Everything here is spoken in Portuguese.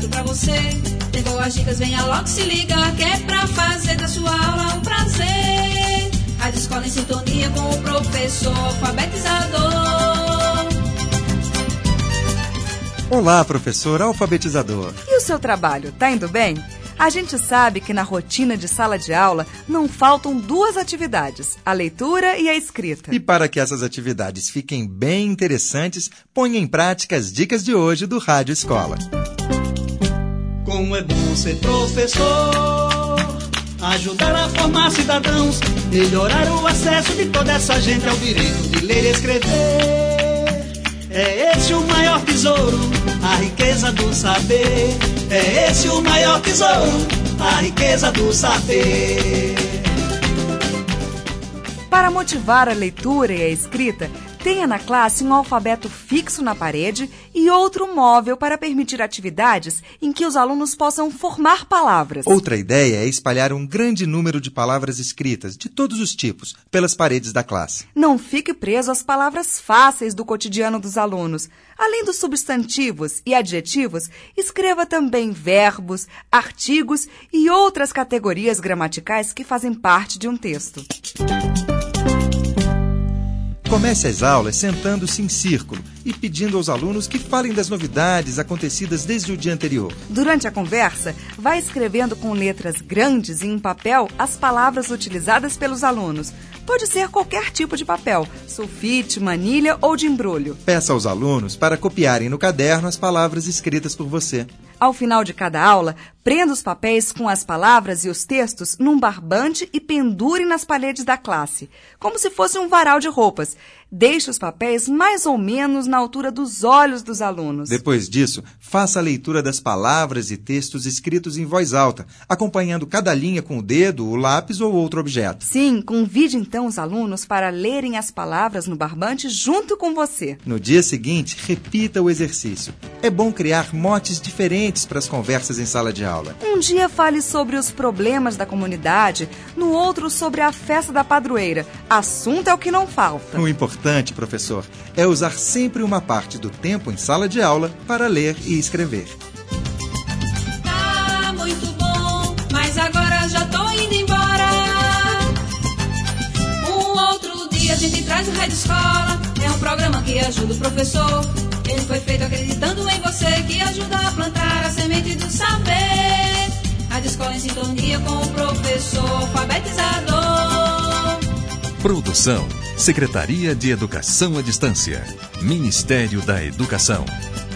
fácil pra você. Tem boas dicas, venha logo se ligar, que é pra fazer da sua aula um prazer. Rádio Escola em sintonia com o professor alfabetizador. Olá, professor alfabetizador. E o seu trabalho, tá indo bem? A gente sabe que na rotina de sala de aula não faltam duas atividades, a leitura e a escrita. E para que essas atividades fiquem bem interessantes, ponha em prática as dicas de hoje do Rádio Escola. Como é bom ser professor, ajudar a formar cidadãos, melhorar o acesso de toda essa gente ao direito de ler e escrever. É esse o maior tesouro, a riqueza do saber. É esse o maior tesouro, a riqueza do saber. Para motivar a leitura e a escrita, tenha na classe um alfabeto fixo na parede e outro móvel para permitir atividades em que os alunos possam formar palavras. Outra ideia é espalhar um grande número de palavras escritas, de todos os tipos, pelas paredes da classe. Não fique preso às palavras fáceis do cotidiano dos alunos. Além dos substantivos e adjetivos, escreva também verbos, artigos e outras categorias gramaticais que fazem parte de um texto. Comece as aulas sentando-se em círculo e pedindo aos alunos que falem das novidades acontecidas desde o dia anterior. Durante a conversa, vá escrevendo com letras grandes em um papel as palavras utilizadas pelos alunos. Pode ser qualquer tipo de papel, sulfite, manilha ou de embrulho. Peça aos alunos para copiarem no caderno as palavras escritas por você. Ao final de cada aula, prenda os papéis com as palavras e os textos num barbante e pendure nas paredes da classe, como se fosse um varal de roupas. Deixe os papéis mais ou menos na altura dos olhos dos alunos. Depois disso, faça a leitura das palavras e textos escritos em voz alta, acompanhando cada linha com o dedo, o lápis ou outro objeto. Sim, convide então os alunos para lerem as palavras no barbante junto com você. No dia seguinte, repita o exercício. É bom criar motes diferentes para as conversas em sala de aula. Um dia fale sobre os problemas da comunidade, no outro sobre a festa da padroeira. Assunto é o que não falta. O importante, professor, é usar sempre uma parte do tempo em sala de aula para ler e escrever. Tá muito bom, mas agora já tô indo embora. Um outro dia a gente traz o Rádio Escola. É um programa que ajuda o professor. Ele foi feito acreditando em você, que ajuda a plantar a semente do saber. Rádio Escola em sintonia com o professor alfabetizador. Produção: Secretaria de Educação à Distância, Ministério da Educação.